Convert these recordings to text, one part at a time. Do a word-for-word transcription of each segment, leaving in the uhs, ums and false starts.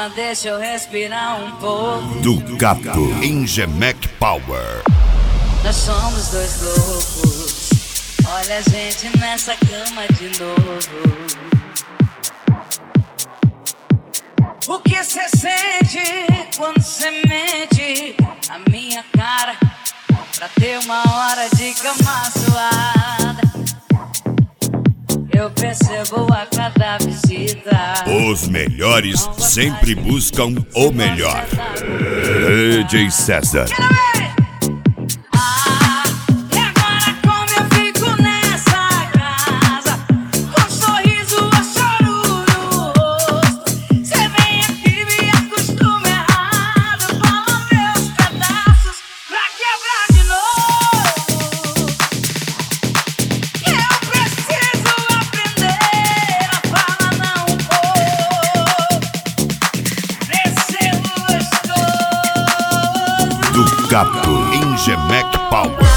Calma, deixa eu respirar um pouco. Ducato Engemec Power. Nós somos dois loucos. Olha a gente nessa cama de novo. O que cê sente quando cê mente a minha cara pra ter uma hora de cama suada? Eu percebo a cada visita. Os melhores sempre buscam o melhor. D J César. Ducato Engemec Power.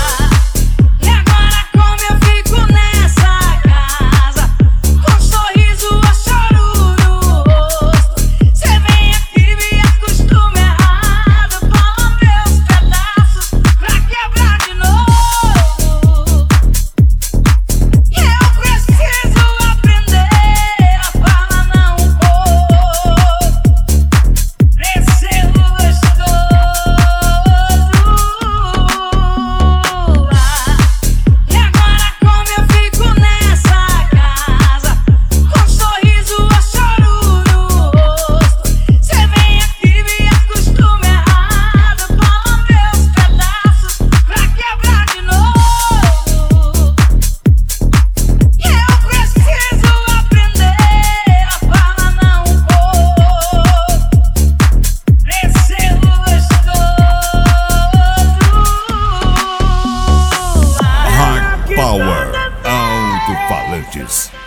Power Alto-Falantes.